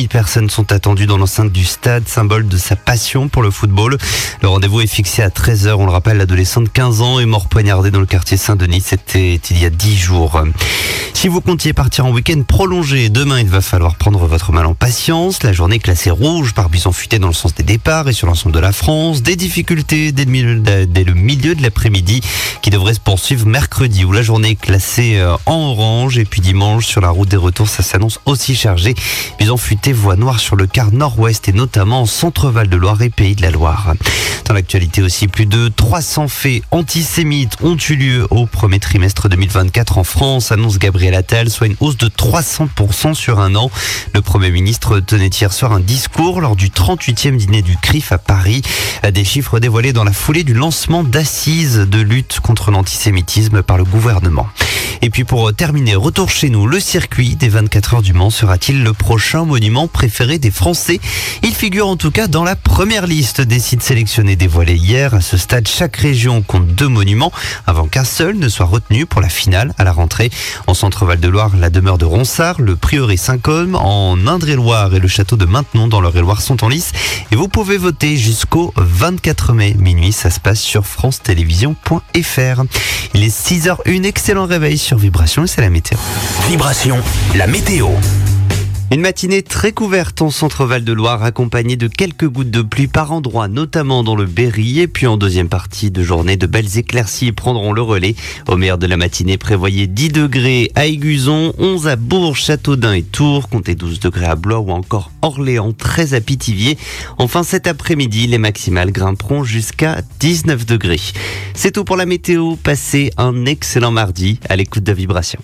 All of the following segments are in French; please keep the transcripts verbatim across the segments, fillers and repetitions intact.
mille personnes sont attendues dans l'enceinte du stade, symbole de sa passion pour le football. Le rendez-vous est fixé à treize heures. On le rappelle, l'adolescent de quinze ans est mort poignardé dans le quartier Saint-Denis. C'était il y a dix jours. Si vous comptiez partir en week-end prolongé, demain il va falloir prendre votre mal en patience. La journée est classée rouge par buisson futé dans le sens des départs et sur l'ensemble de la France. Des difficultés dès le milieu de, dès le milieu de l'après-midi qui devrait se poursuivre mercredi où la journée est classée en orange. Et puis dimanche sur la route des retours, ça s'annonce aussi chargé. Buisson futé, voie noire sur le quart nord-ouest et notamment en Centre-Val de Loire et Pays de la Loire. Dans l'actualité aussi, plus de trois cents faits antisémites ont eu lieu au premier trimestre deux mille vingt-quatre en France, annonce Gabriel Attal, soit une hausse de trois cents pour cent sur un an. Le Premier ministre tenait hier soir un discours lors du trente-huitième dîner du C R I F à Paris. Des chiffres dévoilés dans la foulée du lancement d'assises de lutte contre l'antisémitisme par le gouvernement. Et puis pour terminer, retour chez nous, le circuit des vingt-quatre heures du Mans sera-t-il le prochain monument préféré des Français ? Il figure en tout cas dans la première liste des sites sélectionnés dévoilés hier. À ce stade, chaque région compte deux monuments avant qu'un seul ne soit retenu pour la finale à la rentrée. En Centre-Val de Loire, la demeure de Ronsard, le prieuré Saint-Côme, en Indre-et-Loire et le château de Maintenon dans l'Eure-et-Loire sont en lice. Et vous pouvez voter jusqu'au vingt-quatre mai minuit. Ça se passe sur france télévisions point f r. Il est six heures zéro un, excellent réveil sur Vibration et c'est la météo. Vibration, la météo. Une matinée très couverte en Centre-Val de Loire, accompagnée de quelques gouttes de pluie par endroits, notamment dans le Berry. Et puis en deuxième partie de journée, de belles éclaircies prendront le relais. Au meilleur de la matinée, prévoyez dix degrés à Aiguzon, onze à Bourges, Châteaudun et Tours, comptez douze degrés à Blois ou encore Orléans, treize à Pithiviers. Enfin cet après-midi, les maximales grimperont jusqu'à dix-neuf degrés. C'est tout pour la météo. Passez un excellent mardi à l'écoute de Vibration.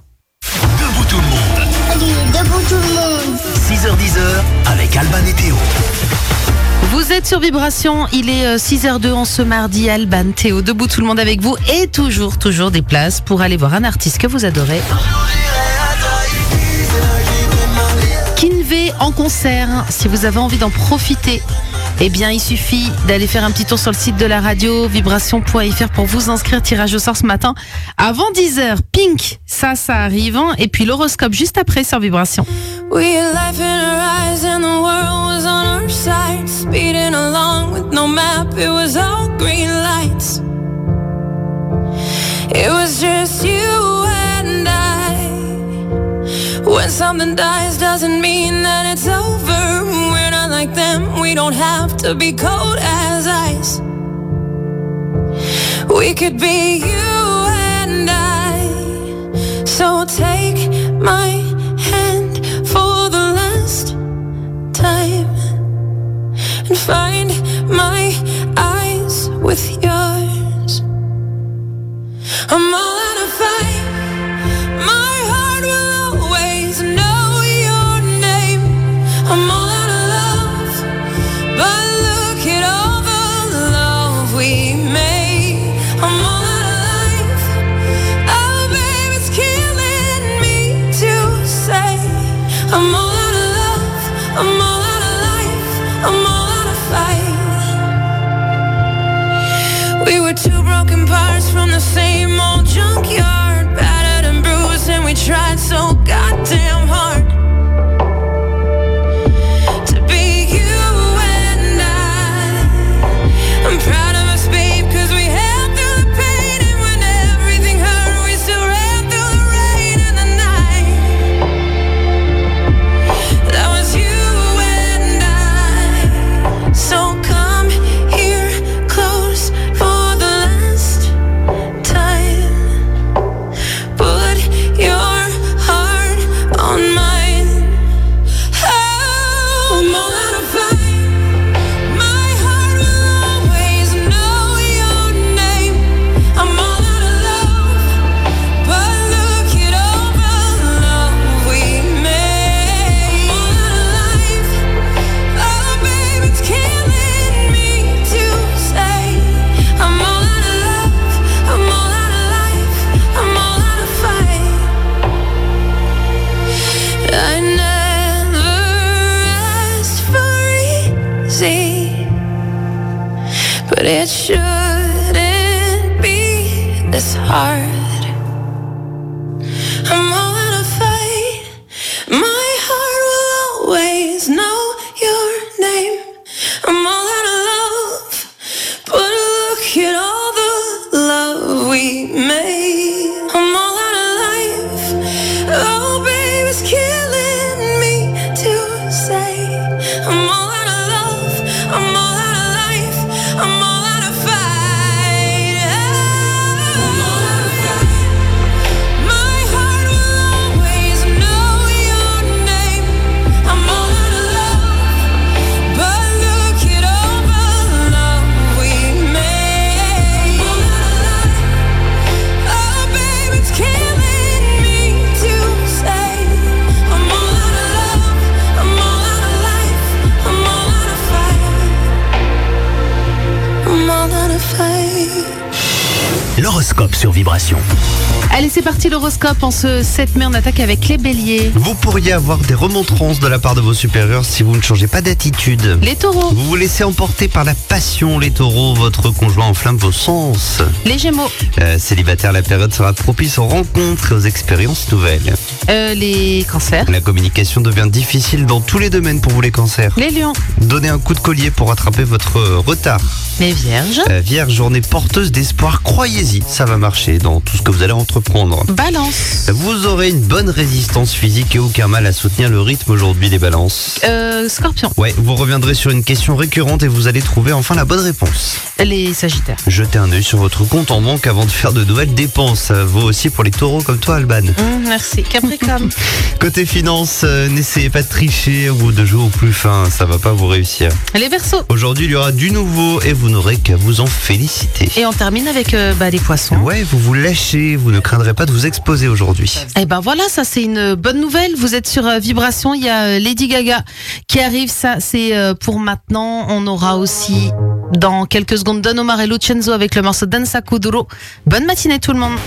Debout tout le monde. Debout tout le monde. six heures dix avec Alban et Théo. Vous êtes sur Vibration, il est six heures deux en ce mardi, Alban, Théo, debout tout le monde avec vous et toujours, toujours des places pour aller voir un artiste que vous adorez. Kinvé en concert, si vous avez envie d'en profiter, eh bien il suffit d'aller faire un petit tour sur le site de la radio, vibration point f r pour vous inscrire. Tirage au sort ce matin avant dix heures. Pink, ça, ça arrive. Hein. Et puis l'horoscope juste après sur Vibration. We had life in our eyes and the world was on our side. Speeding along with no map, it was all green lights. It was just you and I. When something dies doesn't mean that it's over. We're not like them, we don't have to be cold as ice. We could be you and I. So take my hand for the last time and find my eyes with yours. I'm all out of fight. My heart will always know your name. I'm all out of love, but look at all the love we made. I'm all out of life. Oh, babe, it's killing me to say. I'm all out of love. I'm all out of life. I'm all out of fight. We were two broken parts from the same old junkyard, battered and bruised, and we tried so goddamn hard to be you and I. I'm proud of us, babe, cause we held through the pain, and when everything hurt, we still ran through the rain and the night. That was you and I. So come here close for the last time. Put your heart on mine. Oh, I'm all out of fight. My heart will always know your name. I'm all out of love, but look at all the love we made. I'm all out of life. Oh, babe, it's killing me to say. I'm all out of love. I'm all out of life. I'm all out of fight. I never asked for easy, but it shouldn't be this hard. I'm all out of fight. My heart will always almost know your name. I'm all out of love, but look at all the love we made. I'm all out of life. Oh, baby, it's killing me to say. I'm all out of love. I'm all out of life. I'm all out of fight. I'm all out of fight. My heart will always know your name. I'm all out of love, but look at all the love we made. I'm all out of life. Oh, baby, it's killing me to say. I'm all out of love. I'm all out of life. I'm all out of fight. I'm all out of fight. L'horoscope sur Vibration. Allez, c'est parti l'horoscope. En ce sept mai, on attaque avec les béliers. Vous pourriez avoir des remontrances de la part de vos supérieurs si vous ne changez pas d'attitude. Les taureaux. Vous vous laissez emporter par la passion, les taureaux. Votre conjoint enflamme vos sens. Les gémeaux. Euh, célibataire, la période sera propice aux rencontres et aux expériences nouvelles. Euh, les cancers. La communication devient difficile dans tous les domaines pour vous les cancers. Les lions. Donnez un coup de collier pour rattraper votre retard. Les vierges. Euh, Vierge, journée porteuse d'espoir, croyez-y, ça va marcher dans tout ce que vous allez entreprendre. Balance. Vous aurez une bonne résistance physique et aucun mal à soutenir le rythme aujourd'hui des balances. Euh, scorpion. Ouais, vous reviendrez sur une question récurrente et vous allez trouver enfin la bonne réponse. Les sagittaires. Jetez un œil sur votre compte en banque avant de faire de nouvelles dépenses. Ça vaut aussi pour les taureaux comme toi, Alban. Mmh, merci. Capricorne. Côté finance, euh, n'essayez pas de tricher ou de jouer au plus fin, ça va pas vous réussir. Les verseaux. Aujourd'hui, il y aura du nouveau et vous n'aurez qu'à vous en féliciter. Et on termine avec euh, bah, les poissons. Ouais, vous vous lâchez, vous ne craindrez pas de vous exposer aujourd'hui. Et ben voilà, ça c'est une bonne nouvelle. Vous êtes sur euh, Vibration, il y a euh, Lady Gaga qui arrive, ça c'est euh, pour maintenant. On aura aussi dans quelques secondes Don Omar et Lucenzo avec le morceau Danza Kuduro. Bonne matinée tout le monde.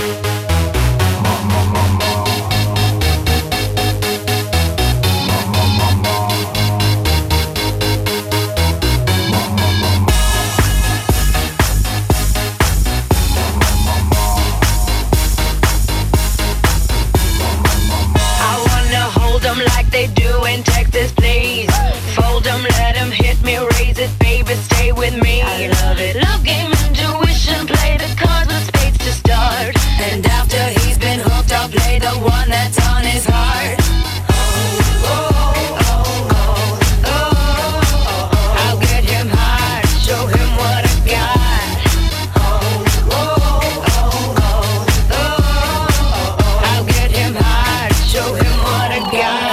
Like they do in Texas, please. Fold them, let them hit me, raise it, baby, stay with me. I love it. Love game, intuition, play the cards with spades to start. And after he's been hooked, I'll play the one that's on his heart. Oh, oh, oh, oh, oh, oh, oh. I'll get him hard, show him what I got. Oh, oh, oh, oh, oh, oh. I'll get him hard, show him what I got.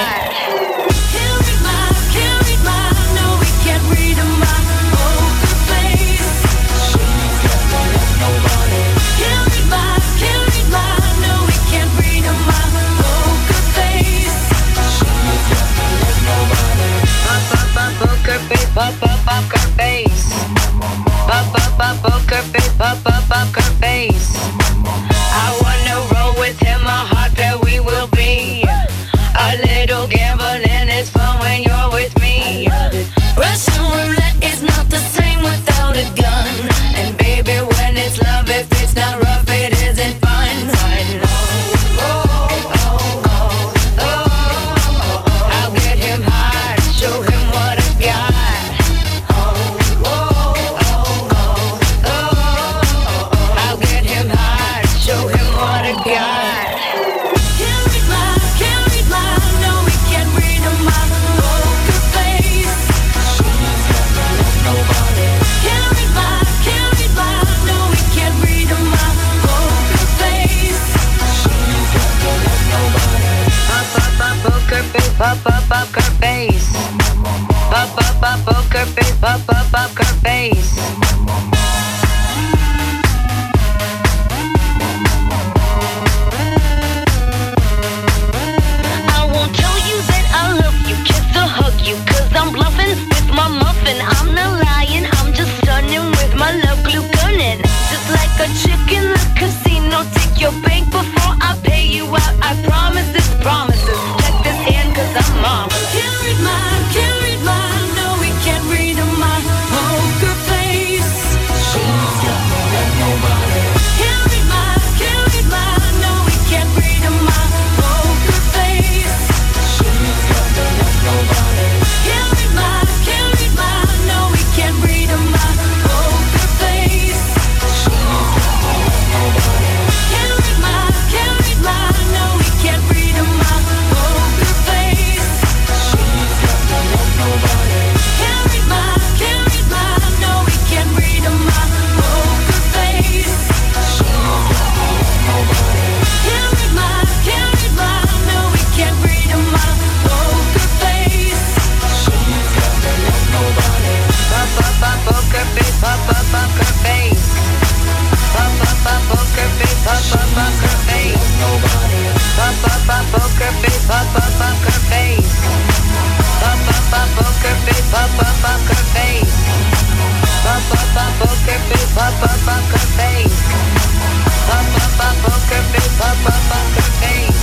Pop up up her face. Pop up up poker face. Pop up up her face. I wanna roll with him, a hot pair we will be. A little gambling is fun when you're with me. Russian roulette is not the same without a gun. And baby, when it's love, if it's not rough, it isn't fun. Fun. Oh, oh, oh, oh, oh. I'll get him hard, show him what I got. Pop up up her face. Pop up up poker face. Pop up up her face. I won't tell you that I love you, kiss or hug you, cause I'm bluffing with my muffin. I'm not lying, I'm just stunning with my love glue gunning. Just like a chick in the casino, take your bank before I pay you out. I promise this promises. Check this hand cause I'm mom. Can't read my, can't read my, no we can't read my poker face. up poker face, pop up poker face. Pop up up poker face, pop up poker face.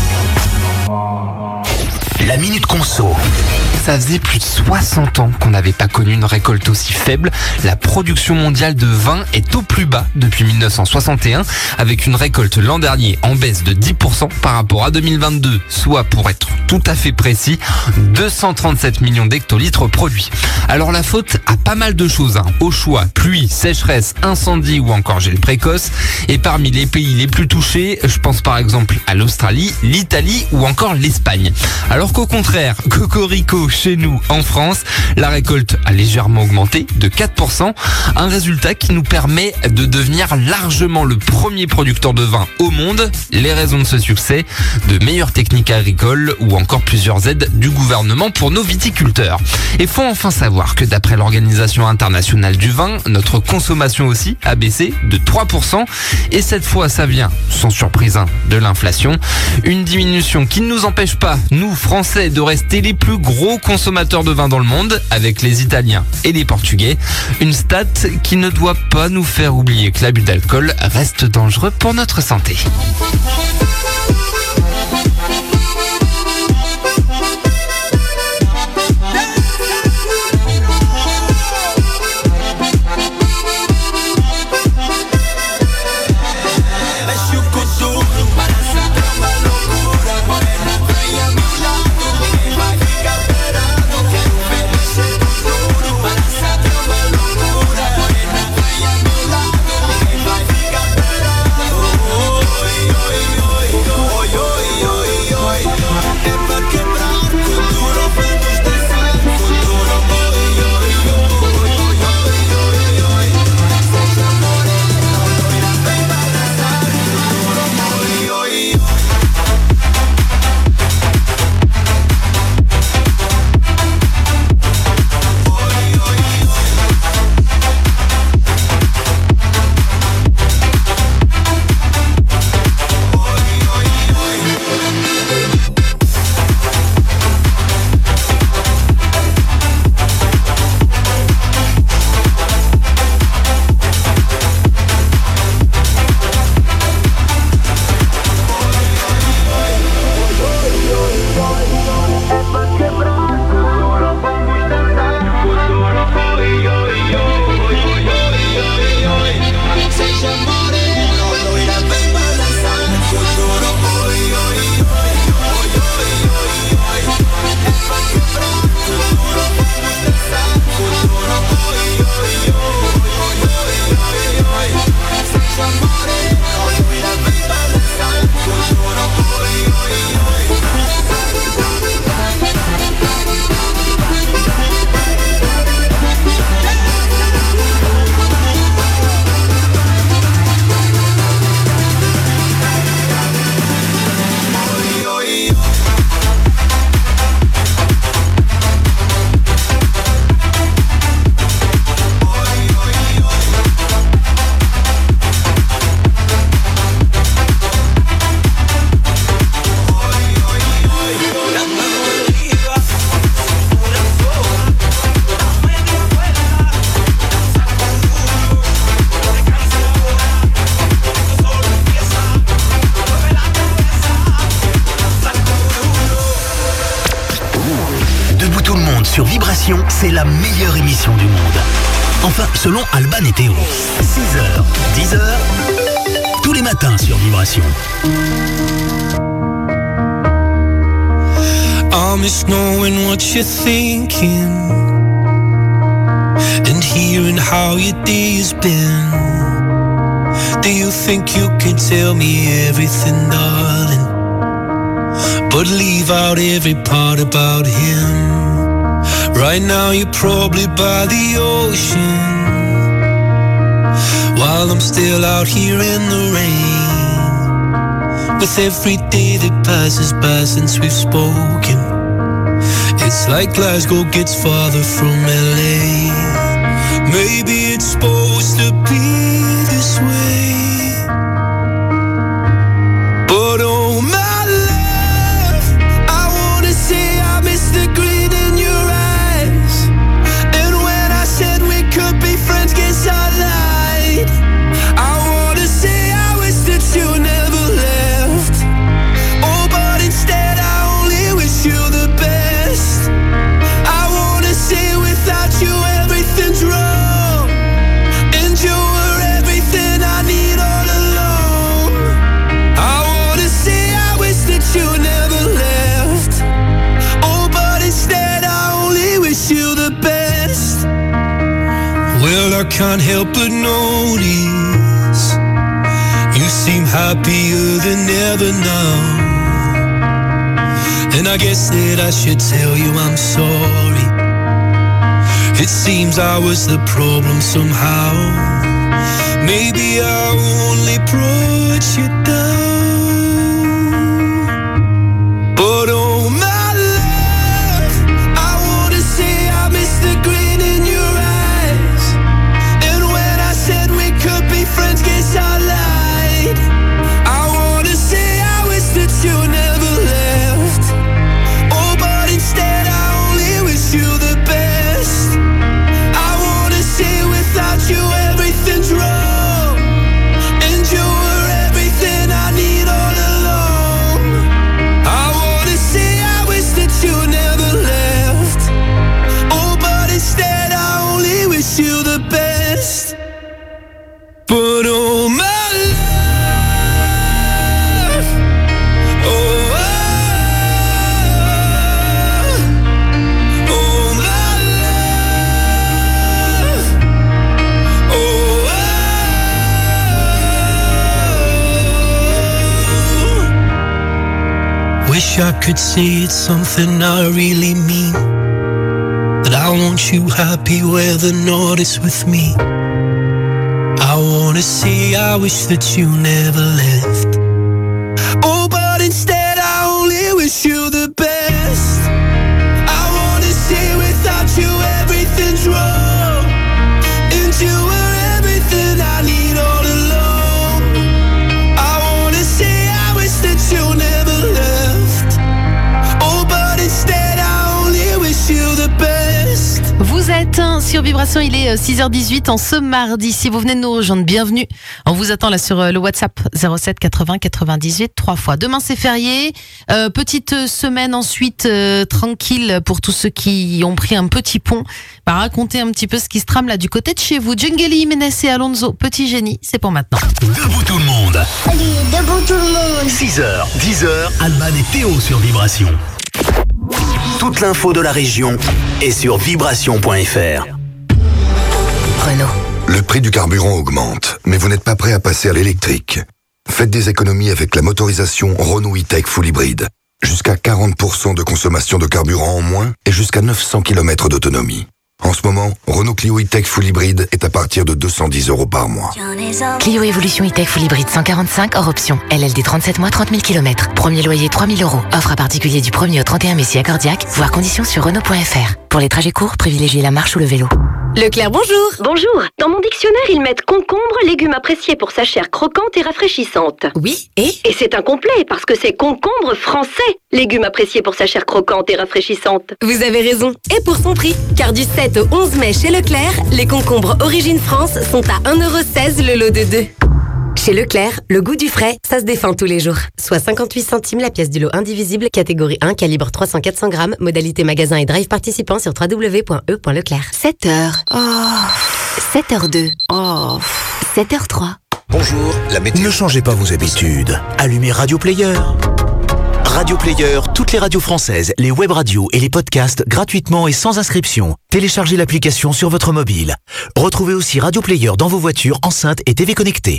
La Minute Conso. Ça faisait plus de soixante ans qu'on n'avait pas connu une récolte aussi faible. La production mondiale de vin est au plus bas depuis mille neuf cent soixante et un, avec une récolte l'an dernier en baisse de dix pour cent par rapport à deux mille vingt-deux, soit, pour être tout à fait précis, deux cent trente-sept millions d'hectolitres produits. Alors la faute a pas mal de choses, hein. Au choix, pluie, sécheresse, incendie ou encore gel précoce. Et parmi les pays les plus touchés, je pense par exemple à l'Australie, l'Italie ou encore l'Espagne. Alors qu'au contraire, cocorico, chez nous, en France, la récolte a légèrement augmenté de quatre pour cent, un résultat qui nous permet de devenir largement le premier producteur de vin au monde. Les raisons de ce succès, de meilleures techniques agricoles ou encore plusieurs aides du gouvernement pour nos viticulteurs. Et faut enfin savoir que d'après l'Organisation internationale du vin, notre consommation aussi a baissé de trois pour cent. Et cette fois, ça vient, sans surprise, hein, de l'inflation. Une diminution qui ne nous empêche pas, nous Français, de rester les plus gros consommateurs de vin dans le monde, avec les Italiens et les Portugais. Une stat qui ne doit pas nous faire oublier que l'abus d'alcool reste dangereux pour notre santé. Sur Vibration, c'est la meilleure émission du monde. Enfin, selon Alban et Théo. six heures, dix heures, tous les matins sur Vibration. I miss knowing what you're thinking and hearing how your day has been. Do you think you can tell me everything, darling, but leave out every part about him? Right now you're probably by the ocean, while I'm still out here in the rain. With every day that passes by since we've spoken, it's like Glasgow gets farther from L A. Maybe it's supposed to be this way, but oh my love, I wanna say I miss the green in your eyes. And when I said we could be friends, guess I lied. I can't help but notice you seem happier than ever now. And I guess that I should tell you I'm sorry. It seems I was the problem somehow. Maybe I only brought you down. But oh my love, I wanna say I miss the grin in your eyes. And when I said we could be friends, guess I lied. I wanna say I wish that you never left. Oh, but instead I only wish you the best. I wanna say without you everything's wrong, and you were everything I need all along. I wanna say I wish that you never left. Oh, but instead I only wish you the best. But oh my love, oh, oh, oh my love, oh, oh. Wish I could say it's something I really mean, that I want you happy where the north is with me. I wanna say I wish that you never left. Oh, but instead I only wish you the best. I wanna say without you everything's wrong, and you were everything I need all along. I wanna say I wish that you never left. Oh, but instead I only wish you the best. Vous êtes sur Vibration, il est six heures dix-huit en ce mardi. Si vous venez de nous rejoindre, bienvenue. On vous attend là sur le WhatsApp zéro sept quatre-vingts quatre-vingt-dix-huit trois fois. Demain c'est férié. Euh, petite semaine ensuite euh, tranquille pour tous ceux qui ont pris un petit pont. Bah, racontez un petit peu ce qui se trame là du côté de chez vous. Djungeli, Jiménez et Alonso, Petit Génie, c'est pour maintenant. Debout tout le monde. Allez, debout tout le monde. six heures, dix heures, Alban et Théo sur Vibration. Toute l'info de la région est sur vibration point f r. Renault. Le prix du carburant augmente, mais vous n'êtes pas prêt à passer à l'électrique. Faites des économies avec la motorisation Renault E-Tech Full Hybrid. Jusqu'à quarante pour cent de consommation de carburant en moins et jusqu'à neuf cents kilomètres d'autonomie. En ce moment, Renault Clio E-Tech Full Hybrid est à partir de deux cent dix euros par mois. Clio Evolution E-Tech Full Hybrid cent quarante-cinq hors option. L L D trente-sept mois, trente mille kilomètres. Premier loyer trois mille euros. Offre à particulier du premier au trente et un mai si accordiaque. Voir conditions sur Renault point f r. Pour les trajets courts, privilégiez la marche ou le vélo. Leclerc, bonjour. Bonjour. Dans mon dictionnaire, ils mettent concombre, légume apprécié pour sa chair croquante et rafraîchissante. Oui, et Et c'est incomplet, parce que c'est concombre français, légume apprécié pour sa chair croquante et rafraîchissante. Vous avez raison. Et pour son prix, car du sept au onze mai chez Leclerc, les concombres Origine France sont à un euro seize le lot de deux. Chez Leclerc, le goût du frais, ça se défend tous les jours. Soit cinquante-huit centimes la pièce du lot indivisible, catégorie un, calibre trois cents à quatre cents grammes, modalité magasin et drive participant sur w w w point e point leclerc. sept heures. Oh. sept heures deux. Oh. sept heures trois. Bonjour, la météo. Ne changez pas vos habitudes. Allumez Radio Player. Radio Player, toutes les radios françaises, les web radios et les podcasts gratuitement et sans inscription. Téléchargez l'application sur votre mobile. Retrouvez aussi Radio Player dans vos voitures, enceintes et T V connectées.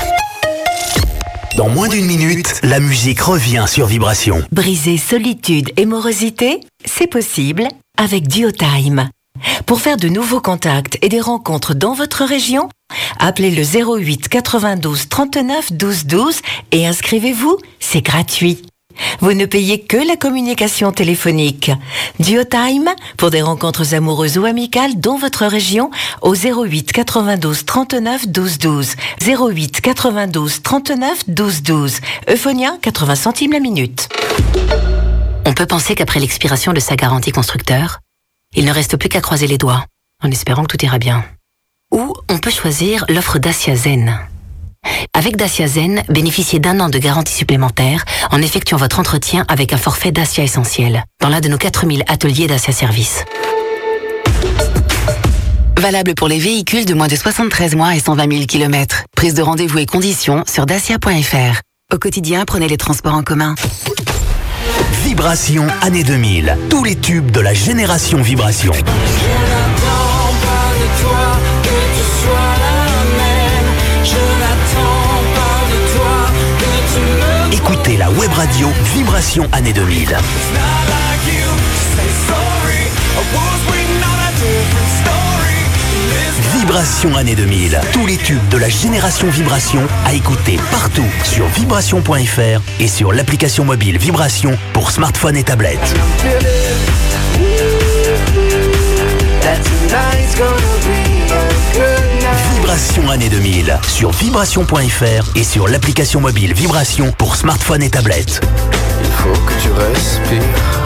Dans moins d'une minute, la musique revient sur Vibration. Briser solitude et morosité, c'est possible avec Duotime. Pour faire de nouveaux contacts et des rencontres dans votre région, appelez le zéro huit quatre-vingt-douze trente-neuf douze douze et inscrivez-vous, c'est gratuit. Vous ne payez que la communication téléphonique. Duotime, pour des rencontres amoureuses ou amicales dans votre région, au zéro huit quatre-vingt-douze trente-neuf douze douze. zéro huit quatre-vingt-douze trente-neuf douze douze. Euphonia, quatre-vingts centimes la minute. On peut penser qu'après l'expiration de sa garantie constructeur, il ne reste plus qu'à croiser les doigts, en espérant que tout ira bien. Ou on peut choisir l'offre Dacia Zen. Avec Dacia Zen, bénéficiez d'un an de garantie supplémentaire en effectuant votre entretien avec un forfait Dacia Essentiel dans l'un de nos quatre mille ateliers Dacia Service. Valable pour les véhicules de moins de soixante-treize mois et cent vingt mille kilomètres. Prise de rendez-vous et conditions sur dacia point f r. Au quotidien, prenez les transports en commun. Vibration année deux mille. Tous les tubes de la génération Vibration. Je n'attends pas de toi que tu Écoutez la web radio Vibration année deux mille. Vibration année deux mille. Tous les tubes de la génération Vibration à écouter partout sur vibration point f r et sur l'application mobile Vibration pour smartphone et tablette. Vibration année deux mille sur vibration point f r et sur l'application mobile Vibration pour smartphone et tablette. Il faut que tu respires.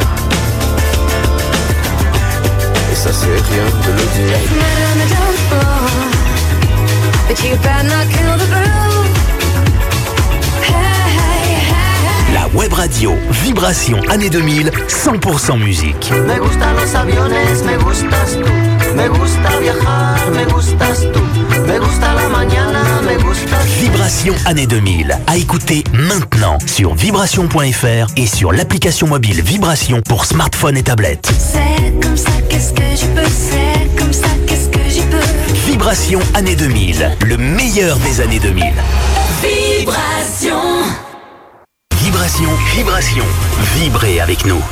Et ça c'est rien de le dire. La web radio Vibration année deux mille, cent pour cent musique. Me gustan los aviones, me gustas tú. Me gusta viajar, me gustas tú. Me gusta la mañana, me gustas. Vibration année deux mille, à écouter maintenant sur vibration point f r et sur l'application mobile Vibration pour smartphone et tablette. C'est comme ça, qu'est-ce que je peux, c'est comme ça, qu'est-ce que je peux. Vibration année deux mille, le meilleur des années deux mille. Vibration. Vibration, vibration, vibrez avec nous.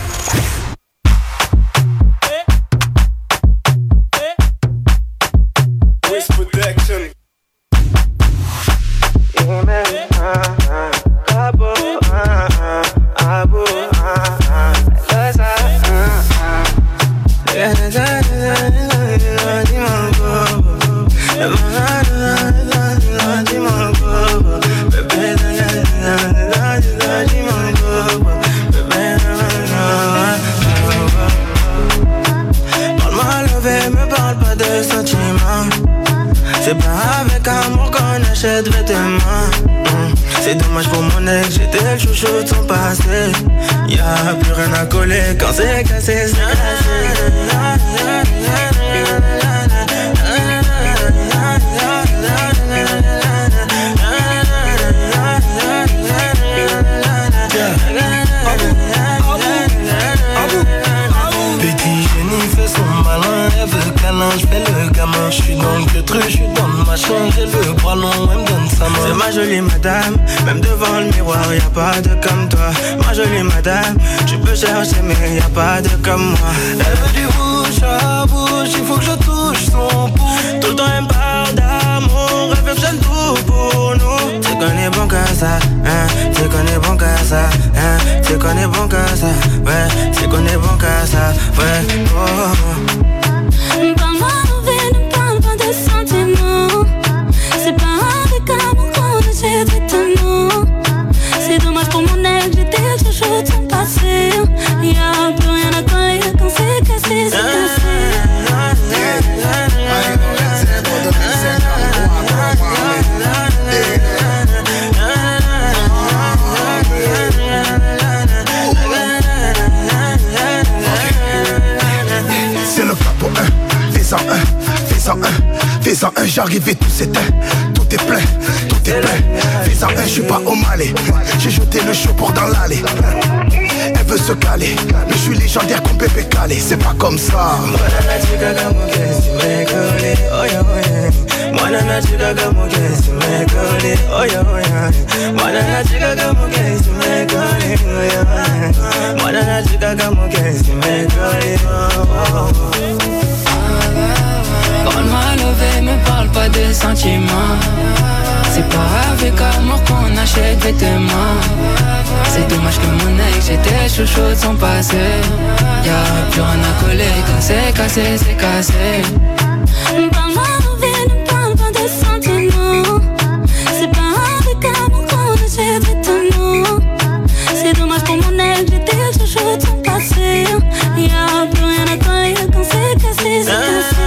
C'est pas avec amour qu'on achète vêtements. mmh. C'est dommage pour mon ex, j'étais le chouchou de son passé. Y'a plus rien à coller quand c'est cassé, c'est cassé. Petit génie fait son malin, elle veut câlin, je fais le gamin. Je suis dans le truc, je suis dans le machin, j'ai le bras long, elle me donne sa main. C'est ma jolie madame, même devant le miroir, y'a pas de comme toi. Ma jolie madame, tu peux chercher mais y'a pas de comme moi. Elle veut du bouche à bouche, il faut que je touche son pouce. Tout le temps elle me parle d'amour, elle veut que j'aime tout pour nous. Tu connais bon qu'à ça, hein, tu connais bon qu'à ça, hein, tu connais bon qu'à ça, ouais, tu connais bon qu'à ça, ouais, oh. Parle-moi mauvais, ne parle pas de sentiments. C'est pas avec amour qu'on achète vêtements. C'est dommage pour mon ex, j'étais le chouchou de son passé. Y'a plus rien à coller quand c'est cassé, c'est cassé. C'est le capot un, fais-en un, fais-en un, fais-en un, j'arrive et tout s'éteint. Tout est plein, tout est plein. Fais-en un, je suis pas au Malais. J'ai jeté le chaud pour dans l'allée. Elle veut se caler, mais je suis légendaire comme Pépé Calé. C'est pas comme ça. Parle-moi levé, me parle pas de sentiments. C'est pas avec amour qu'on achète vêtements. C'est dommage que mon ex, j'étais chouchou de son passé. Y'a plus rien à coller quand c'est cassé, c'est cassé. Parle-moi mauvais, ne parle pas de sentiments. C'est pas avec amour qu'on achète vêtements. C'est dommage pour mon ex, j'étais chouchou de son passé. Y'a plus rien à coller quand c'est cassé, c'est cassé.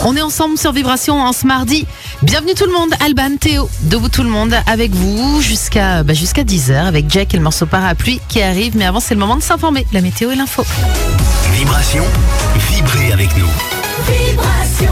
On est ensemble sur Vibration en ce mardi. Bienvenue tout le monde, Alban, Théo, debout tout le monde avec vous jusqu'à bah, jusqu'à dix heures avec Jack et le morceau Parapluie qui arrive. Mais avant, c'est le moment de s'informer. La météo et l'info. Vibration, vibrez avec nous. Vibration.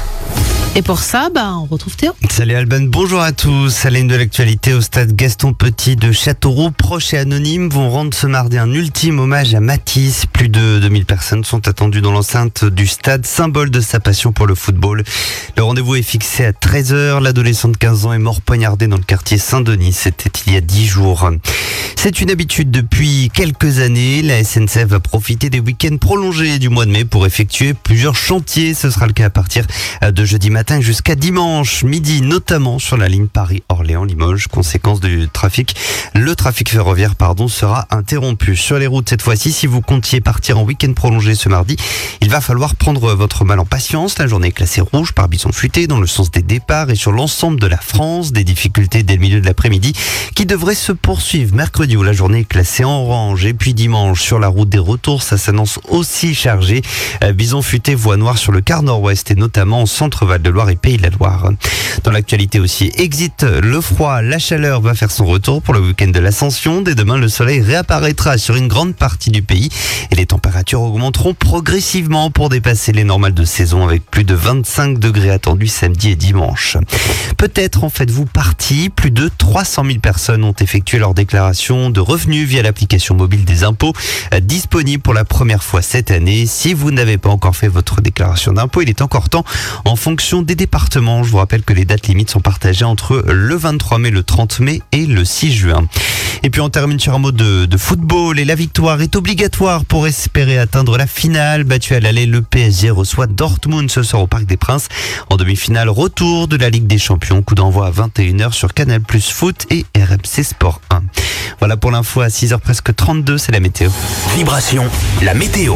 Et pour ça, bah, on retrouve Théo. Salut Alban, bonjour à tous. À la ligne de l'actualité, au stade Gaston Petit de Châteauroux, proches et anonymes vont rendre ce mardi un ultime hommage à Matisse. Plus de deux mille personnes sont attendues dans l'enceinte du stade, symbole de sa passion pour le football. Le rendez-vous est fixé à treize heures. L'adolescent de quinze ans est mort poignardé dans le quartier Saint-Denis. C'était il y a dix jours. C'est une habitude depuis quelques années. La S N C F va profiter des week-ends prolongés du mois de mai pour effectuer plusieurs chantiers. Ce sera le cas à partir de jeudi matin jusqu'à dimanche midi, notamment sur la ligne Paris-Orléans-Limoges. Conséquence du trafic, le trafic ferroviaire pardon, sera interrompu. Sur les routes cette fois-ci, si vous comptiez partir en week-end prolongé ce mardi, il va falloir prendre votre mal en patience. La journée est classée rouge par bison futé dans le sens des départs et sur l'ensemble de la France. Des difficultés dès le milieu de l'après-midi qui devraient se poursuivre mercredi où la journée est classée en orange. Et puis dimanche, sur la route des retours, ça s'annonce aussi chargé. Bison futé, voie noire sur le quart nord-ouest et notamment en centre-Val de Loire et Pays de la Loire. Dans l'actualité aussi, exit le froid, la chaleur va faire son retour pour le week-end de l'Ascension. Dès demain, le soleil réapparaîtra sur une grande partie du pays et les températures augmenteront progressivement pour dépasser les normales de saison avec plus de vingt-cinq degrés attendus samedi et dimanche. Peut-être en faites-vous partie, plus de trois cent mille personnes ont effectué leur déclaration de revenus via l'application mobile des impôts, disponible pour la première fois cette année. Si vous n'avez pas encore fait votre déclaration d'impôt, il est encore temps en fonction des départements. Je vous rappelle que les dates limites sont partagées entre le vingt-trois mai, le trente mai et le six juin. Et puis on termine sur un mot de, de football et la victoire est obligatoire pour espérer atteindre la finale. Battu à l'aller, le P S G reçoit Dortmund ce soir au Parc des Princes. En demi-finale, retour de la Ligue des Champions. Coup d'envoi à vingt et une heures sur Canal plus Foot et R M C Sport un. Voilà pour l'info à six heures presque trente-deux, c'est la météo. Vibration, la météo.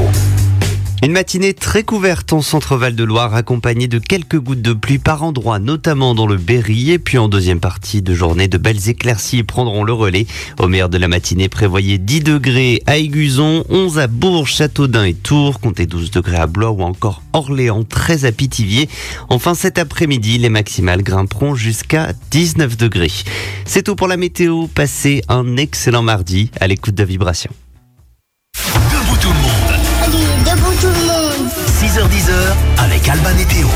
Une matinée très couverte en centre-Val de Loire, accompagnée de quelques gouttes de pluie par endroits, notamment dans le Berry. Et puis en deuxième partie de journée, de belles éclaircies prendront le relais. Au meilleur de la matinée, prévoyez dix degrés à Aiguzon, onze à Bourges, Châteaudun et Tours, comptez douze degrés à Blois ou encore Orléans, treize à Pithiviers. Enfin cet après-midi, les maximales grimperont jusqu'à dix-neuf degrés. C'est tout pour la météo. Passez un excellent mardi à l'écoute de Vibration. Debout tout le monde. Debout tout le monde. six heures dix avec Alban et Théo.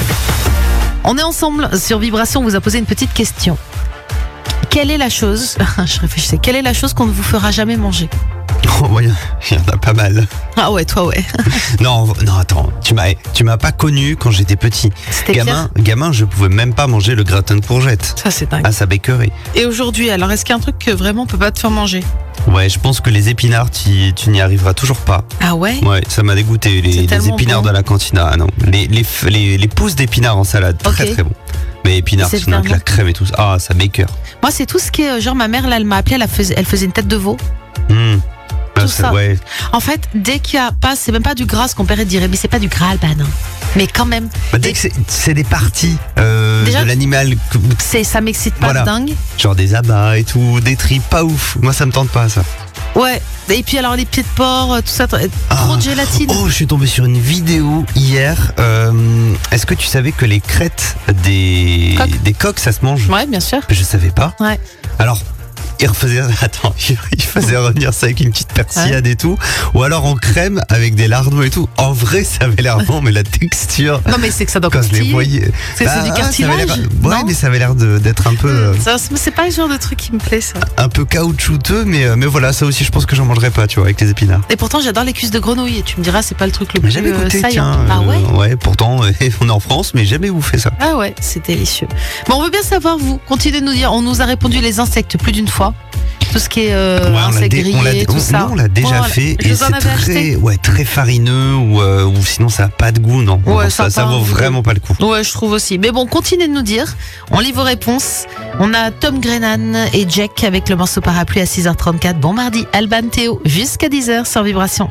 On est ensemble sur Vibration, on vous a posé une petite question. Quelle est la chose, je réfléchissais, quelle est la chose qu'on ne vous fera jamais manger? Oh, ouais, il y en a pas mal. Ah ouais, toi ouais. non, non, attends, tu m'as, tu m'as pas connu quand j'étais petit. C'était gamin, gamin, je pouvais même pas manger le gratin de courgettes. Ça c'est dingue. À sa bakery. Et aujourd'hui, alors est-ce qu'il y a un truc que vraiment on peut pas te faire manger? Ouais, je pense que les épinards, tu, tu n'y arriveras toujours pas. Ah ouais? Ouais, ça m'a dégoûté. Les, les épinards bon. de la cantine, ah non. Les, les, les, les pousses d'épinards en salade, très okay. très bon. Mais épinards, sinon avec la crème et tout ça. Ah, ça baker. Moi, c'est tout ce qui est, genre ma mère, là, elle m'a appelé, elle faisait, elle faisait une tête de veau. Mmh. Tout ah, ça. Ouais. En fait, dès qu'il y a pas, c'est même pas du gras, ce qu'on pourrait dire, mais c'est pas du gras, Alban. Bah mais quand même. Bah, dès que c'est, c'est des parties euh, Déjà, de l'animal. C'est, ça m'excite pas voilà. de dingue. Genre des abats et tout, des tripes, pas ouf. Moi, ça me tente pas, ça. Ouais, et puis alors les pieds de porc, tout ça, trop ah. de gélatine. Oh, je suis tombé sur une vidéo hier. Euh, est-ce que tu savais que les crêtes des Coq. des coqs, ça se mange? Ouais, bien sûr. Je savais pas. Ouais. Alors, il refaisait, attends, il faisait revenir ça avec une petite persillade ouais. et tout, ou alors en crème avec des lardons et tout. En vrai, ça avait l'air bon, mais la texture. Non, mais c'est que ça doit quand je les voyais. C'est, bah, c'est du cartilage. Ouais, non mais ça avait l'air de, d'être un peu. Ça, c'est pas le genre de truc qui me plaît, ça. Un peu caoutchouteux, mais mais voilà, ça aussi, je pense que j'en mangerai pas, tu vois, avec les épinards. Et pourtant, j'adore les cuisses de grenouille. Et tu me diras, c'est pas le truc le plus jamais goûté, euh, saillant. Tiens, ah ouais. Euh, ouais, pourtant, on est en France, mais jamais bouffé ça. Ah ouais, c'est délicieux. Bon, on veut bien savoir vous. Continuez de nous dire. On nous a répondu les insectes plus d'une fois. Tout ce qui est euh, ouais, insectes dé- grillés, tout on, ça. On l'a déjà bon, fait et c'est très, ouais, très farineux ou, euh, ou sinon ça n'a pas de goût, non. Ouais, non ça, ça vaut vraiment pas le coup. Ouais, je trouve aussi. Mais bon, continuez de nous dire. On lit vos réponses. On a Tom Grennan et Jack avec le morceau Parapluie à six heures trente-quatre. Bon mardi, Alban, Théo, jusqu'à dix heures sur Vibration.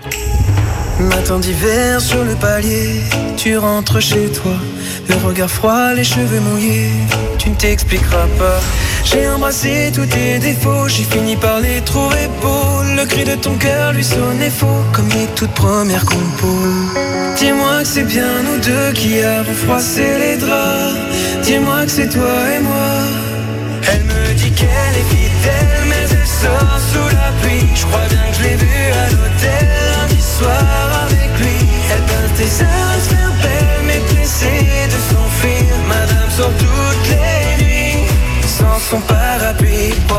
Matin d'hiver sur le palier, tu rentres chez toi, le regard froid, les cheveux mouillés, tu ne t'expliqueras pas. J'ai embrassé tous tes défauts, j'ai fini par les trouver beaux. le cri de ton cœur lui sonnait faux, comme les toutes premières compos. Dis-moi que c'est bien nous deux qui avons froissé les draps. Dis-moi que c'est toi et moi. Elle me dit qu'elle est fidèle, mais elle sort sous la pluie. Je crois bien que je l'ai vue à l'hôtel lundi soir avec lui. Elle peint tes airs, elle se fait belle, mais pressée de s'enfuir. Madame sort toutes les nuits sans son parapluie. Oh,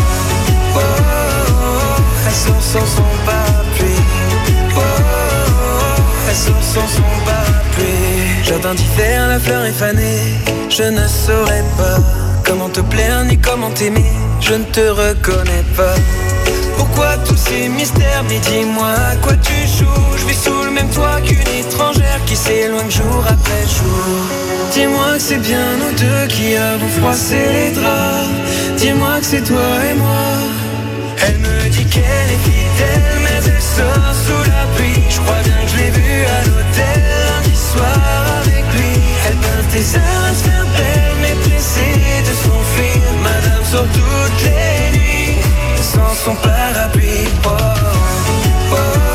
oh, oh, elle sort sans son parapluie. Oh, oh, elle sort sans son parapluie. Jardin d'hiver, la fleur est fanée. Je ne saurais pas comment te plaire ni comment t'aimer. Je ne te reconnais pas. Pourquoi tous ces mystères? Mais dis-moi à quoi tu joues. Je vis sous le même toit qu'une étrangère qui s'éloigne jour après jour. Dis-moi que c'est bien nous deux qui avons froissé les draps. Dis-moi que c'est toi et moi. Elle me dit qu'elle est fidèle, mais elle sort sous la pluie. Je crois bien que je l'ai vue à l'hôtel lundi soir avec lui. Elle peint tes airs, elle se fait belle, mais pressée de s'enfuir. Madame sort toutes les nuits sans son parapluie. Oh, oh, oh,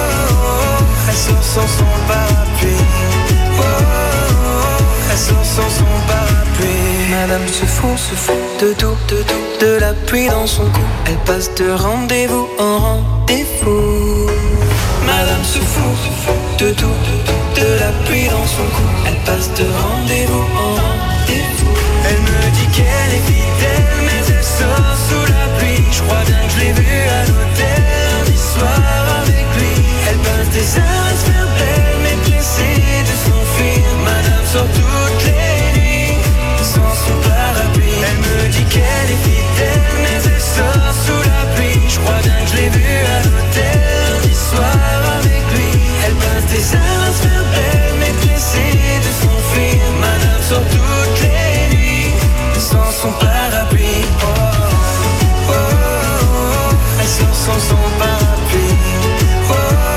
oh, elle sort sans son parapluie. Oh, oh, oh, elle sort sans son parapluie. Madame se fout, se fout de tout, de tout, de la pluie dans son cou. Elle passe de rendez-vous en rendez-vous. Madame se fout, se fout de tout, de tout, de la pluie dans son cou. Elle passe de rendez-vous en rendez-vous. Elle me dit qu'elle est fidèle, mais elle sort sous la pluie. Je crois bien que je l'ai vue à l'hôtel lundi soir avec lui. Elle peint des airs, elle se fait belle, mais pressée de s'enfuir. Madame sort toutes les nuits sans son parapluie. Elle me dit qu'elle est fidèle, mais elle sort sous la pluie. Je crois bien que je l'ai vue à l'hôtel lundi soir avec lui. Elle peint des airs, elle se fait belle, mais pressée de s'enfuir. Madame sort toutes les nuits sans son parapluie. Oh, oh, oh, oh, elle sort sans son parapluie. Oh, oh,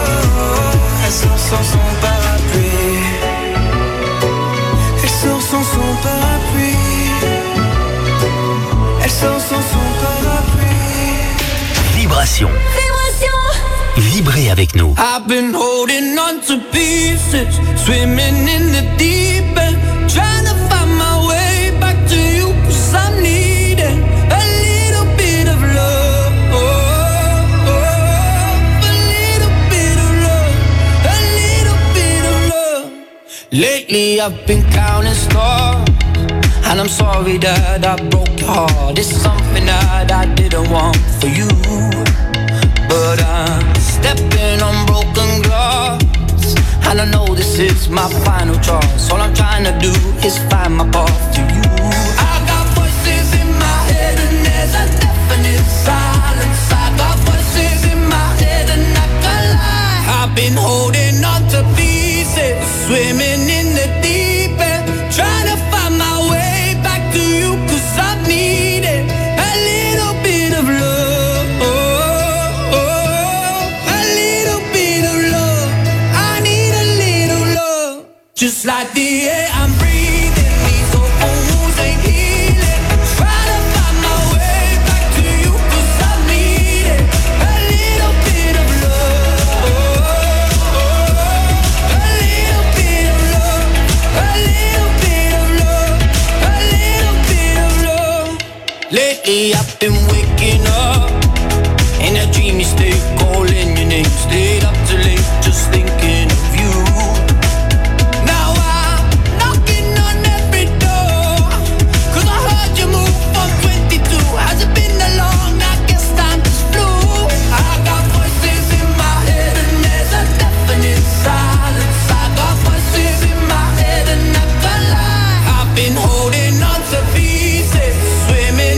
oh, elle sort sans son parapluie. Elle sort sans son parapluie. Elle sort sans son parapluie. Vibration. Vibration. Vibrez avec nous. I've been holding on to pieces, swimming in the deep end, trying to find my way back to you, 'cause I'm needing a little bit of love, a little bit of love, a little bit of love. Lately I've been counting stars, and I'm sorry that I broke your heart. It's something that I didn't want for you, but I'm stepping on broken glass, and I know this is my final choice. All I'm trying to do is find my path to you. I got voices in my head and there's a definite silence. I got voices in my head and I can't lie. I've been holding on to pieces, swimming in the deep end, trying to find my way back to you, 'cause I need it, a little bit of love. Just like the air I'm breathing, these open wounds ain't healing. Try to find my way back to you, 'cause I need it, a little bit of love, a little bit of love, a little bit of love, a little bit of love. Lately I've been waking up in a dreamy state, calling your name, stayed up too late, just thinking of you.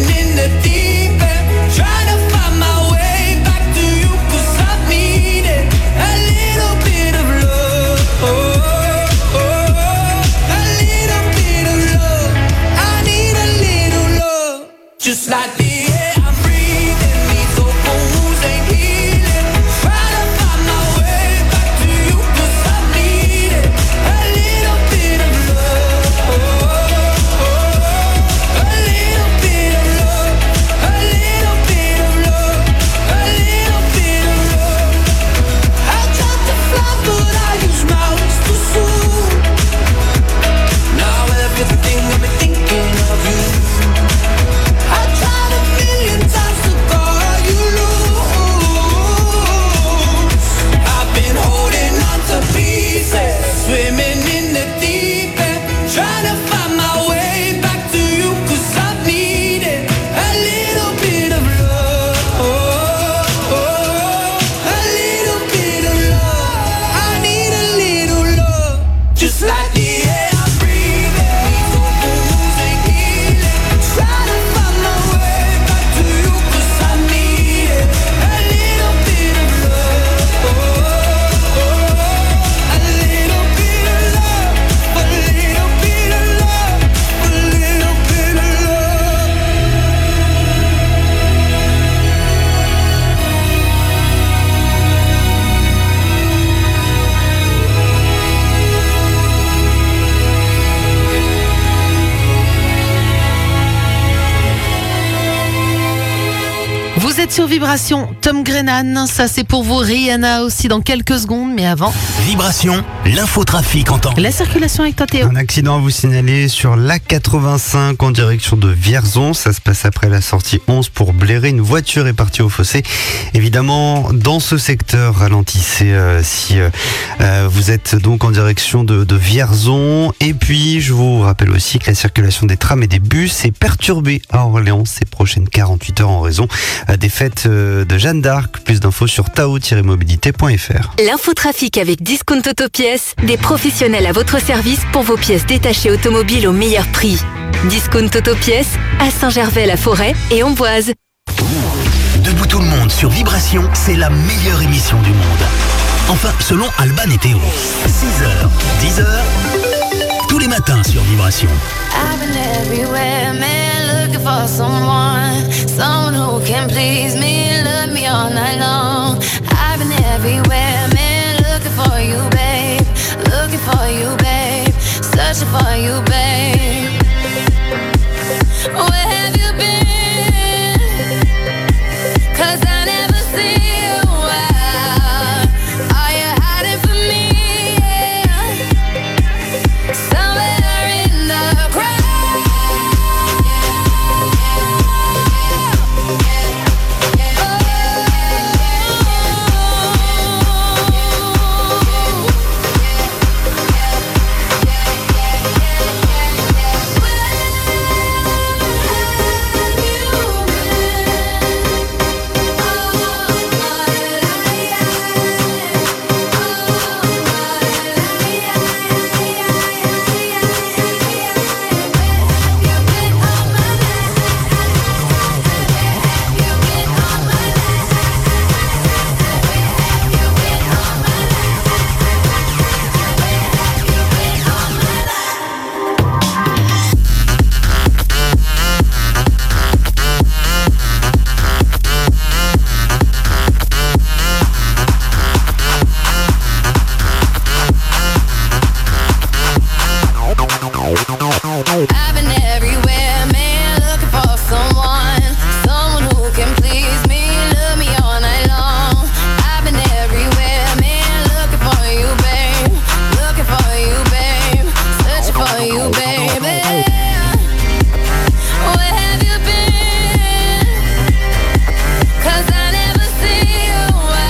Trying to find my way back to you, 'cause I need it, êtes sur Vibration. Tom Grennan, ça c'est pour vous. Rihanna aussi dans quelques secondes, mais avant. Vibration, l'infotrafic en temps. La circulation avec toi Théo. Un accident à vous signaler sur l'A quatre-vingt-cinq en direction de Vierzon. Ça se passe après la sortie onze pour Bléré. Une voiture est partie au fossé. Évidemment, dans ce secteur, ralentissez euh, si euh, vous êtes donc en direction de, de Vierzon. Et puis, je vous rappelle aussi que la circulation des trams et des bus est perturbée à Orléans ces prochaines quarante-huit heures en raison euh, des fêtes euh, de Jeanne d'Arc. Plus d'infos sur tao tiret mobilité point f r. L'infotrafic avec Discount Autopièces, des professionnels à votre service pour vos pièces détachées automobiles au meilleur prix. Discount Autopièces à Saint-Gervais-la-Forêt et Amboise. Debout tout le monde sur Vibration, c'est la meilleure émission du monde. Enfin, selon Alban et Théo. six heures, dix heures, tous les matins sur Vibration. I've been everywhere, man, looking for someone, someone who can please me, love me all night long. I've been everywhere, man, looking for you, babe, looking for you, babe, searching for you, babe. Where have you been? 'Cause I never see you out. Are you hiding from me? Yeah. Somewhere in the crowd. I've been everywhere, man, looking for someone, someone who can please me, love me all night long. I've been everywhere, man, looking for you, babe, looking for you, babe, searching for you, baby. Where have you been? 'Cause I never see you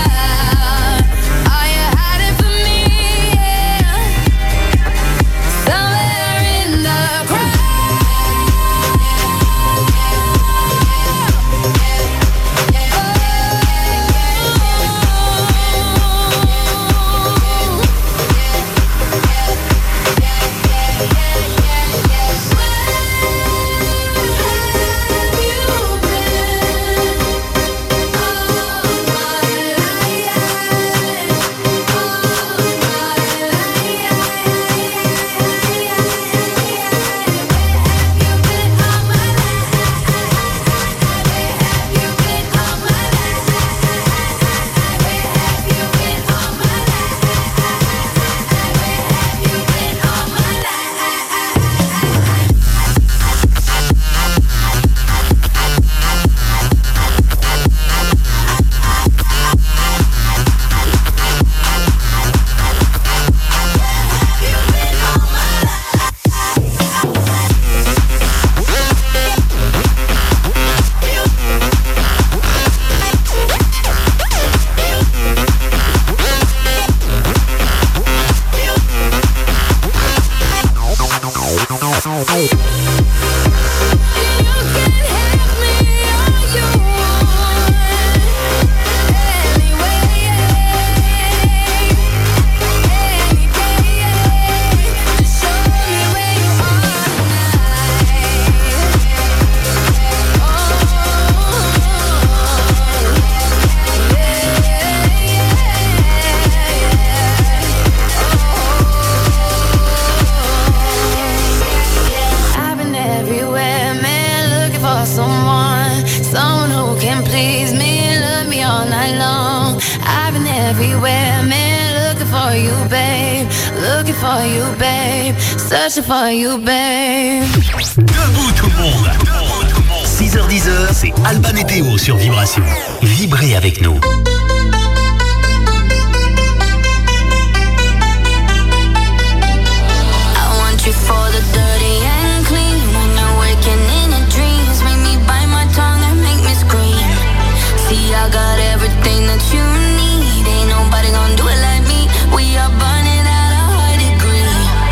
out. Are you hiding from me? Yeah. Somewhere in the crowd. Debout tout le monde. six heures dix, c'est Alban et Théo sur Vibration. Vibrez avec nous. For the dirty and clean, when you're waking in your dreams, make me bite my tongue and make me scream. See, I got everything that you need, ain't nobody gonna do it like me. We are burning at a high degree,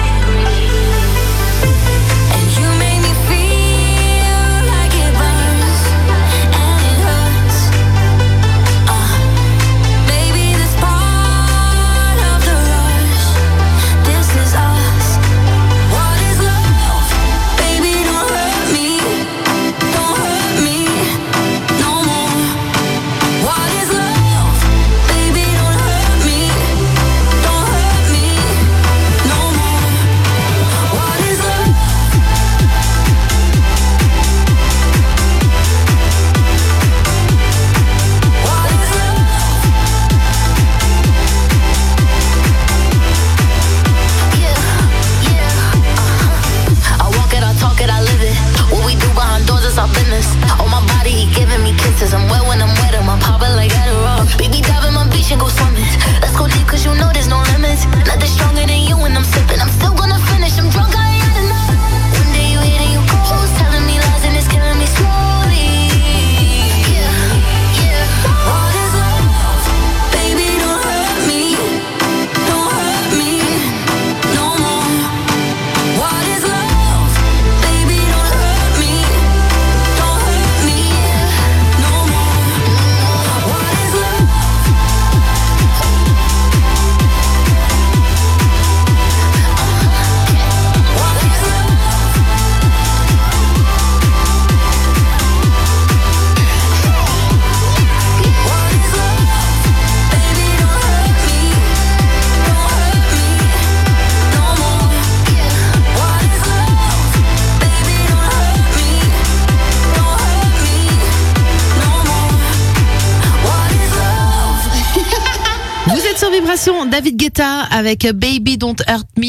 and you make me feel like it burns and it hurts. Uh, baby, this part of the rush, this is us. Our business. On my body, he giving me kisses. I'm wet when I'm wet, I'm popping like Adderall. Baby, dive in my beach and go swimming. Let's go deep, cause you know there's no limits. Nothing stronger than you when I'm sipping. I'm still gonna finish, I'm drunk, I ain't had enough. One day you hit and you go, telling me lies and it's killing me slowly. Yeah, yeah. What is love? Baby, don't hurt me. Don't hurt me no more. What is love? Baby, don't hurt me. Sur Vibration, David Guetta avec Baby Don't Hurt Me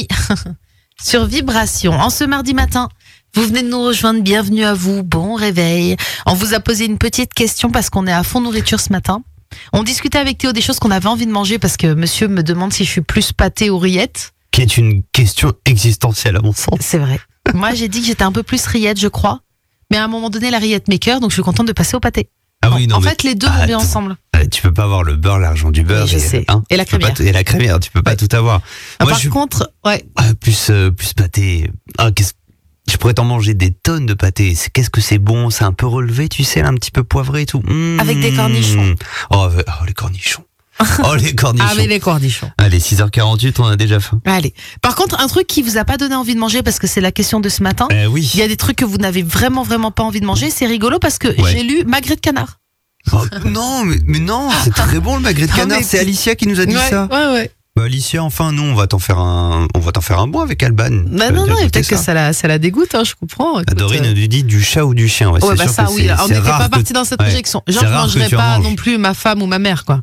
sur Vibration. En ce mardi matin, vous venez de nous rejoindre, bienvenue à vous, bon réveil. On vous a posé une petite question parce qu'on est à fond nourriture ce matin. On discutait avec Théo des choses qu'on avait envie de manger parce que monsieur me demande si je suis plus pâté ou rillette. Qui est une question existentielle à mon sens. C'est vrai. Moi j'ai dit que j'étais un peu plus rillette je crois, mais à un moment donné la rillette maker, donc je suis contente de passer au pâté. Ah oui, non, en mais fait, les deux ah, vont bien ensemble. Tu peux pas avoir le beurre, l'argent du beurre. Oui, je et, sais. Hein, et la crémière. Pas, et la crémière, tu peux pas ouais. tout avoir. Ah, Moi, par je, contre, ouais. Ah, plus, euh, plus pâté. Ah, je pourrais t'en manger des tonnes de pâté. C'est, qu'est-ce que c'est bon, c'est un peu relevé, tu sais, là, un petit peu poivré et tout. Mmh. Avec des cornichons. Oh, oh, les cornichons. Oh, les cornichons. Ah, mais les cornichons. Allez, six heures quarante-huit, on a déjà faim. Allez. Par contre, un truc qui vous a pas donné envie de manger, parce que c'est la question de ce matin. Euh, oui. Il y a des trucs que vous n'avez vraiment, vraiment pas envie de manger. C'est rigolo parce que ouais. j'ai lu magret de canard. Oh, non, mais, mais non, c'est très bon le magret de canard. C'est Alicia qui nous a dit ouais, ça. Ouais, ouais. Bah, Alicia, enfin, nous, on va t'en faire un, on va t'en faire un bon avec Alban. Bah, non, non, peut-être ça. que ça la, ça la dégoûte, hein, je comprends. Écoute, Dorine euh... nous dit du chat ou du chien. Ouais, ouais c'est bah sûr ça, que oui. c'est, on n'était pas parti que... dans cette ouais. projection. Genre, je ne mangerais pas non plus ma femme ou ma mère, quoi.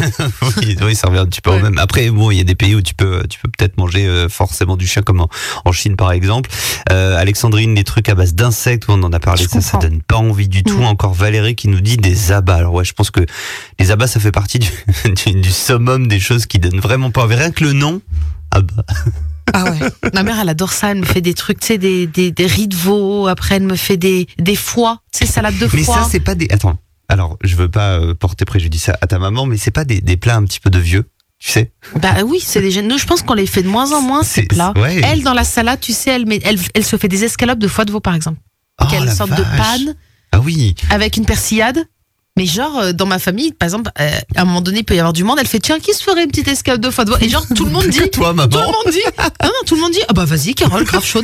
oui, oui, ça revient un petit peu ouais. au même. Après, bon, il y a des pays où tu peux, tu peux peut-être manger euh, forcément du chien, comme en, en Chine par exemple. Euh, Alexandrine, des trucs à base d'insectes, on en a parlé, je ça, comprends. Ça donne pas envie du tout. Mmh. Encore Valérie qui nous dit des abats. Alors ouais, je pense que les abats, ça fait partie du, du, du summum des choses qui donnent vraiment pas envie. Rien que le nom, abats. Ah ouais. Ma mère, elle adore ça. Elle me fait des trucs, tu sais, des, des, des riz de veau. Après, elle me fait des, des foies, tu sais, salade de foie. Mais ça, c'est pas des. Attends. Alors, je veux pas euh, porter préjudice à, à ta maman, mais c'est pas des, des plats un petit peu de vieux, tu sais? Bah oui, c'est des. Nous, je pense qu'on les fait de moins en moins ces plats. Ouais. Elle, dans la salade, tu sais, elle, met, elle, elle se fait des escalopes de foie de veau, par exemple. Oh, Quelle sorte vache. de panne. Ah oui. Avec une persillade. Mais genre, dans ma famille, par exemple, euh, à un moment donné, il peut y avoir du monde. Elle fait, tiens, qui se ferait une petite escalope de foie de veau? Et genre, tout le monde dit. Toi, maman. Tout le monde dit. Non, non, tout le monde dit. Ah bah vas-y, Carole, grave chaude.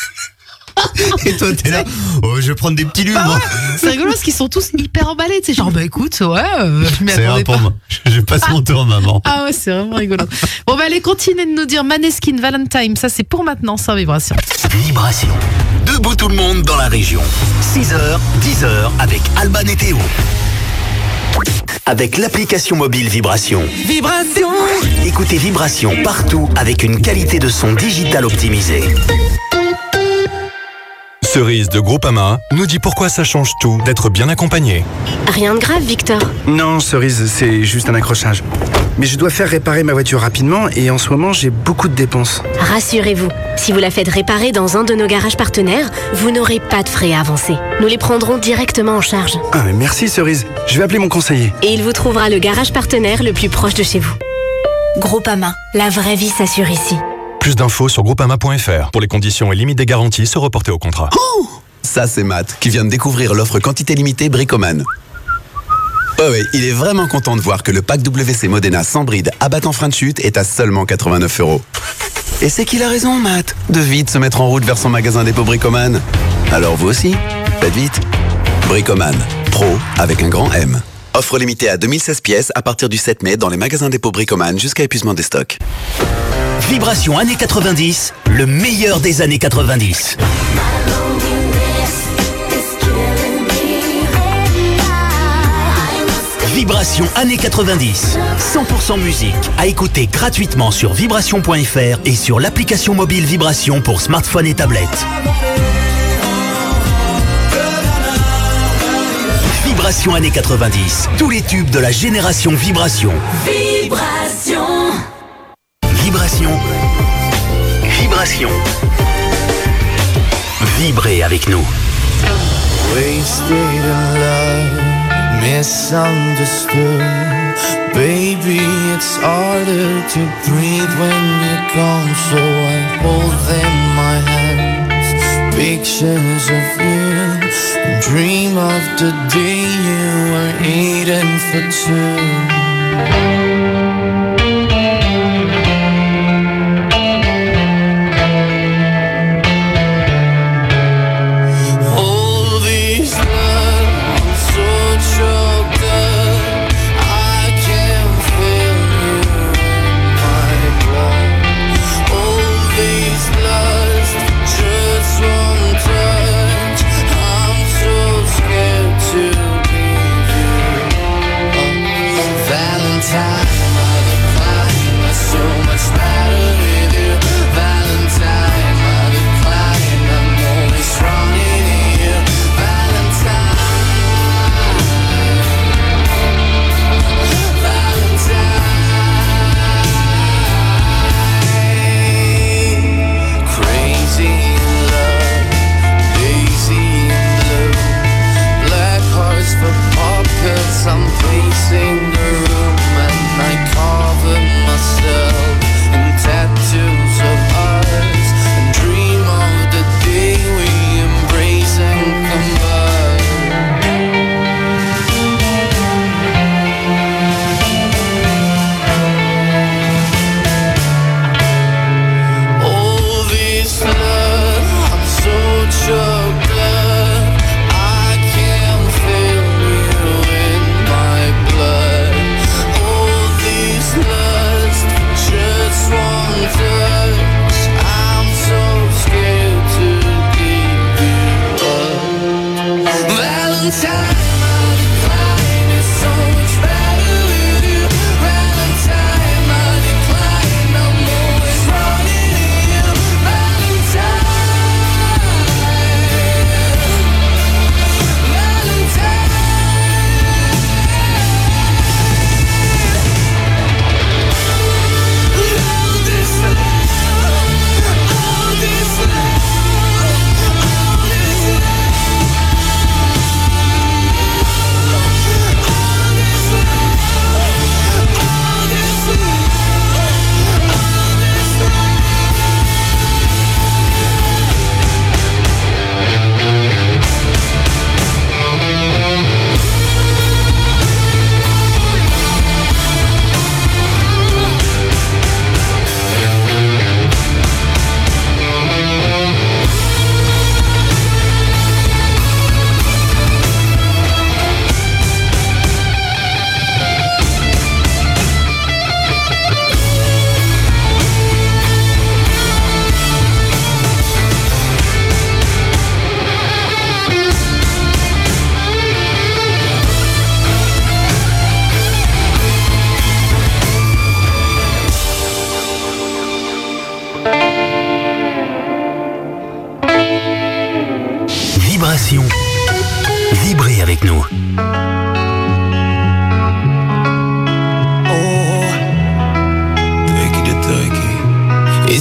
Et toi t'es là, oh, je vais prendre des petits lumes. Bah ouais, c'est rigolo parce qu'ils sont tous hyper emballés, tu sais, genre bah écoute, ouais, euh, je m'y c'est attendais pour pas. moi. Je passe ah. mon tour, maman. Ah ouais, c'est vraiment rigolo. Bon bah allez, continuez de nous dire Maneskin, Valentine, ça c'est pour maintenant, sans vibration. Vibration. Debout tout le monde dans la région. six heures, dix heures avec Alban et Théo. Avec l'application mobile Vibration. Vibration. Écoutez Vibration partout avec une qualité de son digitale optimisée. Cerise de Groupama nous dit pourquoi ça change tout d'être bien accompagné. Rien de grave, Victor. Non, Cerise, c'est juste un accrochage. Mais je dois faire réparer ma voiture rapidement et en ce moment, j'ai beaucoup de dépenses. Rassurez-vous, si vous la faites réparer dans un de nos garages partenaires, vous n'aurez pas de frais à avancer. Nous les prendrons directement en charge. Ah, mais merci, Cerise. Je vais appeler mon conseiller. Et il vous trouvera le garage partenaire le plus proche de chez vous. Groupama, la vraie vie s'assure ici. Plus d'infos sur groupama point f r. Pour les conditions et limites des garanties, se reporter au contrat. Oh, ça, c'est Matt, qui vient de découvrir l'offre quantité limitée Bricoman. Oh oui, il est vraiment content de voir que le pack W C Modena sans bride abattant frein de chute est à seulement quatre-vingt-neuf euros. Et c'est qu'il a raison, Matt, de vite se mettre en route vers son magasin dépôt Bricoman. Alors vous aussi, faites vite. Bricoman, pro avec un grand M. Offre limitée à deux mille seize pièces à partir du sept mai dans les magasins dépôt Bricoman jusqu'à épuisement des stocks. Vibration années quatre-vingt-dix, le meilleur des années quatre-vingt-dix. Vibration années quatre-vingt-dix. cent pour cent musique à écouter gratuitement sur vibration point f r et sur l'application mobile Vibration pour smartphone et tablette. Vibration années quatre-vingt-dix. Tous les tubes de la génération Vibration. Vibration. Vibration. Vibration. Vibrez avec nous. Wasted in love, misunderstood. Baby, it's harder to breathe when you're gone. So I hold in my hands pictures of you and dream of the day you were eating for two.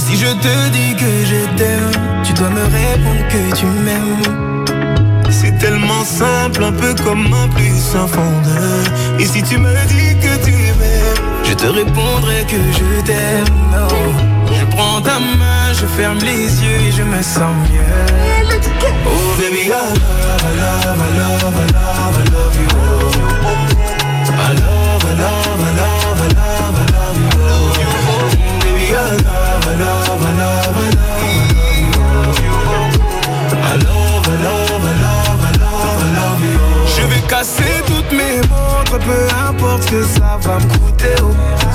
si je te dis que je t'aime, tu dois me répondre que tu m'aimes. C'est tellement simple, un peu comme un plus un fondeur. Et si tu me dis que tu m'aimes, je te répondrai que je t'aime. Oh. Je prends ta main, je ferme les yeux et je me sens mieux. Oh baby, I love, I love, I love, I love, I love you. I love, I love, I love, I love, I love you. Baby, I love, I love, I love, I love you. I love, I love, I love, I love, I love you. Je vais casser toutes mes montres, peu importe ce que ça va me coûter. Oh.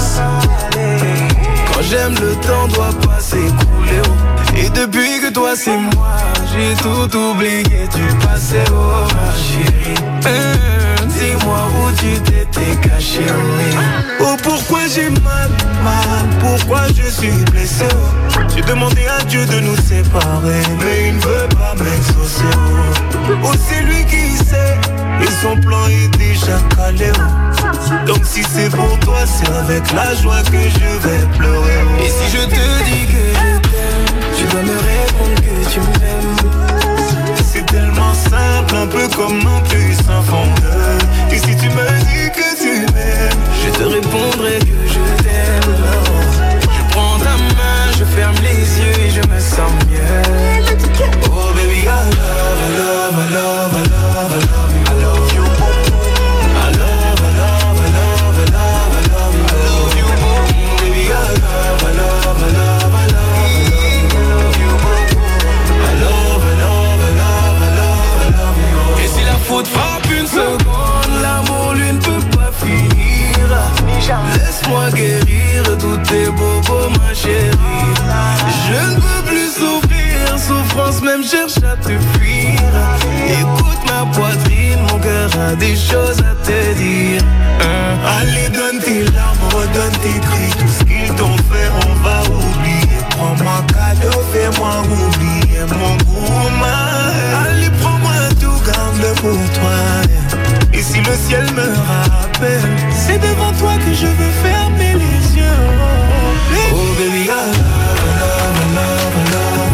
Quand j'aime, le temps doit pas s'écouler. Oh. Et depuis que toi c'est moi, j'ai tout oublié du passé. Oh ma chérie, mmh, dis-moi où tu t'étais caché. Oh, oh pourquoi j'ai mal, mal, pourquoi je suis blessé. Oh. J'ai demandé à Dieu de nous séparer, mais il ne veut pas m'exaucer. Oh, oh c'est lui qui sait, et son plan est déjà calé. Oh. Donc si c'est pour toi, c'est avec la joie que je vais pleurer. Oh. Et si je te dis que je t'aime, tu dois me répondre que tu m'aimes. C'est tellement simple, un peu comme un plus un fondeur. Et si tu me dis que tu m'aimes, je te répondrai que je t'aime. Je prends ta main, je ferme les yeux et je me sens mieux. Oh baby, I love, I love, I love, I love, I love you. I love you. I love, I love, I love, I love, I love you. I love you. Baby, I love, I love, I love, I love. Faute frappe une seconde, l'amour lui ne peut pas finir. Laisse-moi guérir tous tes bobos ma chérie. Je ne peux plus souffrir, souffrance même cherche à te fuir. Écoute ma poitrine, mon cœur a des choses à te dire. hein? Allez donne tes larmes, redonne tes cris. Tout ce qu'ils t'ont fait on va oublier. Prends-moi cadeau, fais-moi oublier mon goût. Allez prends-moi tout, garde-le pour toi. Et si le ciel me rappelle, c'est devant toi que je veux fermer les yeux. Oh baby, I love, I love, I love, I love.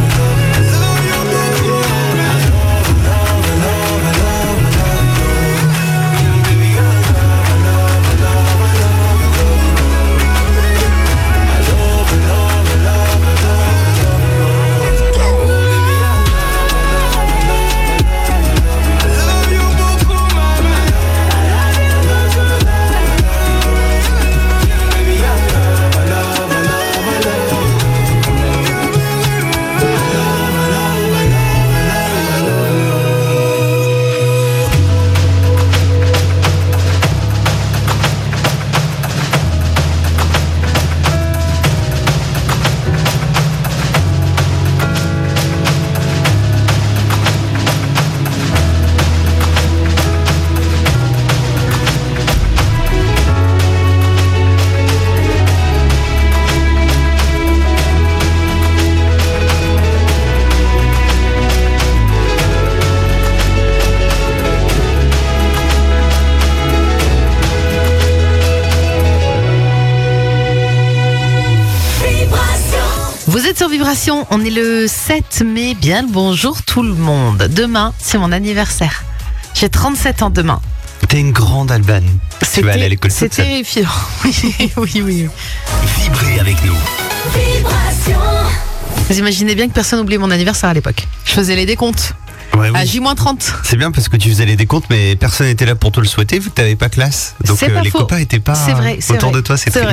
Sur Vibration, on est le sept mai, bien le bonjour tout le monde. Demain, c'est mon anniversaire. J'ai trente-sept ans demain. T'es une grande Alban. Tu vas aller à l'école toute seule. C'est terrifiant. oui, oui, oui. Vibrez avec nous. Vibration. Vous imaginez bien que personne n'oubliait mon anniversaire à l'époque. Je faisais les décomptes. Ouais, oui. À J moins trente. C'est bien parce que tu faisais les décomptes, mais personne n'était là pour te le souhaiter vu que t'avais pas classe. Donc euh, les copains étaient pas c'est vrai, c'est autour vrai. de toi. C'est, c'est très